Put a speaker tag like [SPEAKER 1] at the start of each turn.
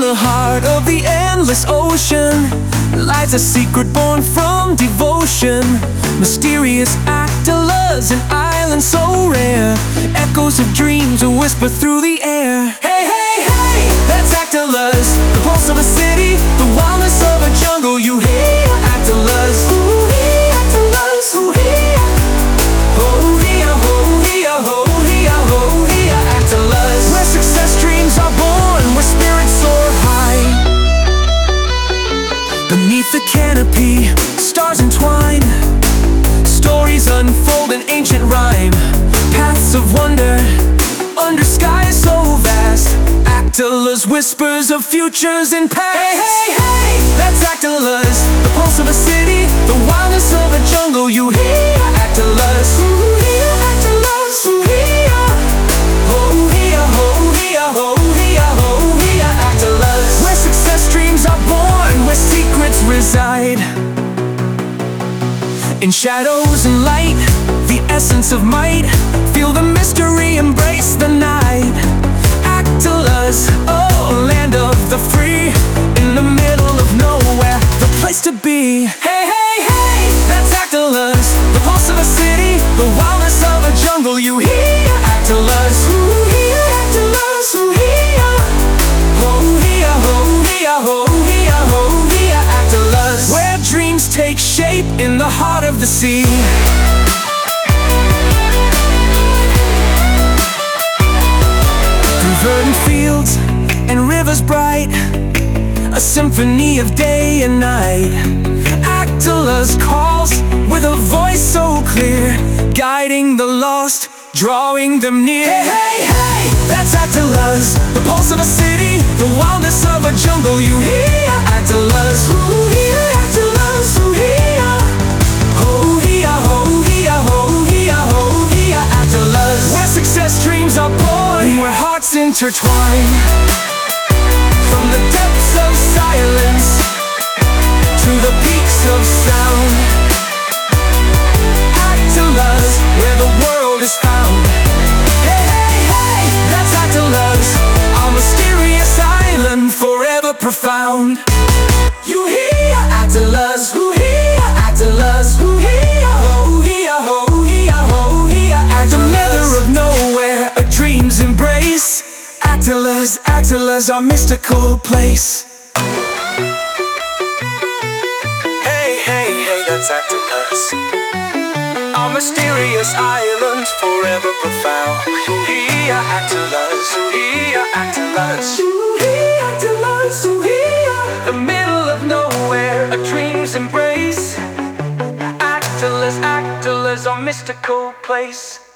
[SPEAKER 1] the heart of the endless ocean lies a secret born from devotion. Mysterious Actalas, an island so rare. Echoes of dreams will whisper through the air. Hey, hey, hey, that's Actalas, the pulse of a city, the wildness of a jungle. You hear Actalas, ooh, hee, Actalas, ooh, hee. Oh, hee, oh, hee, oh, hee, oh, hee, Actalas, where success dreams are born, where spirits soar high. Beneath the canopy, stars entwine, stories unfold in ancient rhyme. Paths of wonder, under skies so vast. Actalas, whispers of futures and past. Hey, hey, hey, that's Actalas, the pulse of a city, the wildness of a jungle. You hear Actalas, ooh, hear Actalas, ooh, hear. Oh, hear, oh, hear, oh, hear, oh, hear Actalas, where success dreams are born, where secrets reside. In shadows and light, the essence of might. Feel the mystery, embrace the night. Actalas, oh, land of the free, in the middle of nowhere, the place to be. Hey, hey, hey, that's Actalas, the pulse of a city, the wildness of a jungle. You hear Actalas, ooh, hear Actalas, ooh, hear. Oh, hear, oh, hear, oh, hear, oh, hear Actalas, where dreams take shape in the heart of the sea. Verdant fields and rivers bright, a symphony of day and night. Actalas calls with a voice so clear, guiding the lost, drawing them near. Hey, hey, hey, that's Actalas, the pulse of a city, the wildness of a jungle. You hear Actalas, ooh, hear Actalas, ooh, hear. Oh, hear, oh, hear, oh, hear, oh, hear Actalas, where success dreams are born, where hearts intertwine. From the depths of silence to the peaks of sound. Actalas, where the world is found. Hey, hey, hey, that's Actalas, our mysterious island, forever profound. You hear Actalas, who hear Actalas, who hear, oh, hear, oh, hear, oh, hear Actalas, the mother of nowhere, a dream's embrace. Actalas, Actalas, our mystical place. Hey, hey, hey, that's Actalas, our mysterious island, forever profound. Hear Actalas, hear Actalas, hear Actalas, hear. The middle of nowhere, a dream's embrace. Actalas, Actalas, our mystical place.